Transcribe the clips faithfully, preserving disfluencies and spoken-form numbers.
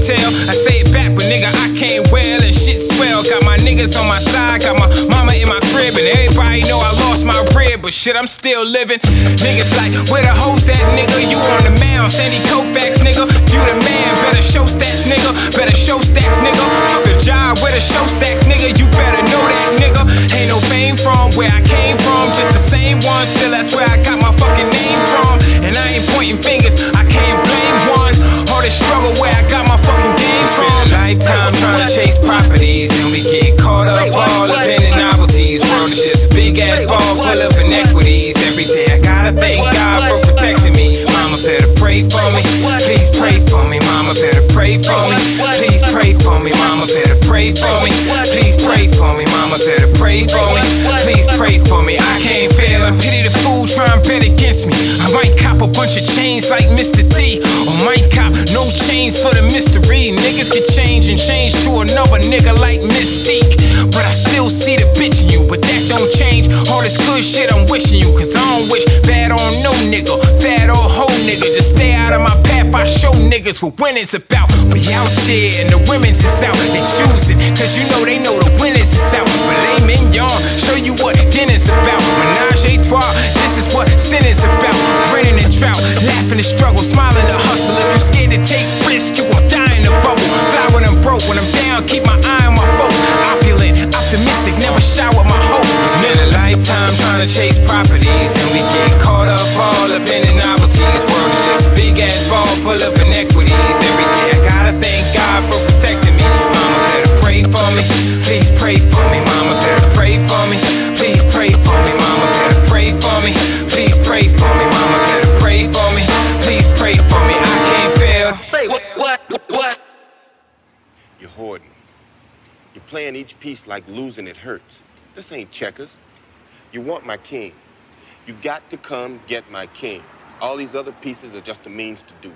tell. I say it back, but nigga, I can't well and shit swell. Got my niggas on my side, got my mama in my crib, and everybody know I lost my rib, but shit, I'm still living. Niggas like, where the hoes at, nigga? You on the mound, Sandy Koufax, nigga. You the man, better show stats, nigga. Better show stacks, nigga. Fuck a job, where the show stacks, nigga. You better know that, nigga. Ain't no fame from where I came from, just the same one. Still, that's where I got my fucking name from. And I ain't pointing fingers, I can't blame one. All this struggle where I got my fucking game from. Spend a lifetime trying to chase properties, then we get caught up all up in the novelties. World is just a big ass ball full of inequities. Every day I gotta thank God for protecting me. Mama better pray for me, please pray for me. Mama better pray for me, please pray for me. Mama better pray for me, please pray for me. Mama better pray for me, please pray for me. I can't fail and pity the fool trying to bet against me. I might cop a bunch of chains like Mister T, or might cop no chains for the mystery. Niggas can change and change to another nigga like Mystique, but I still see the bitch in you, but that don't change all this good shit I'm wishing you. Cause I don't wish bad on no nigga, fat or hoe nigga. Just stay out of my path, I show niggas what winning's about. We out here and the women's is out, they choosing, cause you know they know the winners is out. Filet mignon, show you what dinner's about. Menage a trois, this is what sin is about. Grinning and trout, laughing and struggle, smiling the hustle. If you scared to take risks, you won't die in the bubble. Fly when I'm broke, when I'm down, keep my eye on my folk. Opulent, optimistic, never shy with my hopes. It's been a lifetime trying to chase properties, then we get caught up all up in the novelties. World is just a big ass ball full of inequities. Every day I gotta thank God for protecting me. Mama better pray for me, please pray for me. Mama better pray for me, please pray for me. Mama better pray for me, please pray for me. Mama better pray for me, please pray for me. I can't fail. Say what, what, what? You're hoarding. You're playing each piece like losing it hurts. This ain't checkers. You want my king. You got to come get my king. All these other pieces are just a means to do it.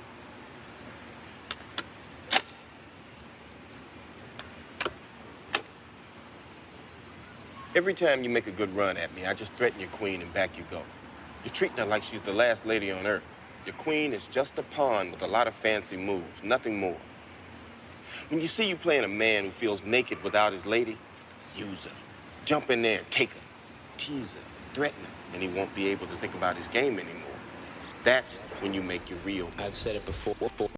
Every time you make a good run at me, I just threaten your queen and back you go. You're treating her like she's the last lady on earth. Your queen is just a pawn with a lot of fancy moves, nothing more. When you see you playing a man who feels naked without his lady, use her. Jump in there and take her. Tease her, threaten her, and he won't be able to think about his game anymore. That's when you make your real. I've said it before.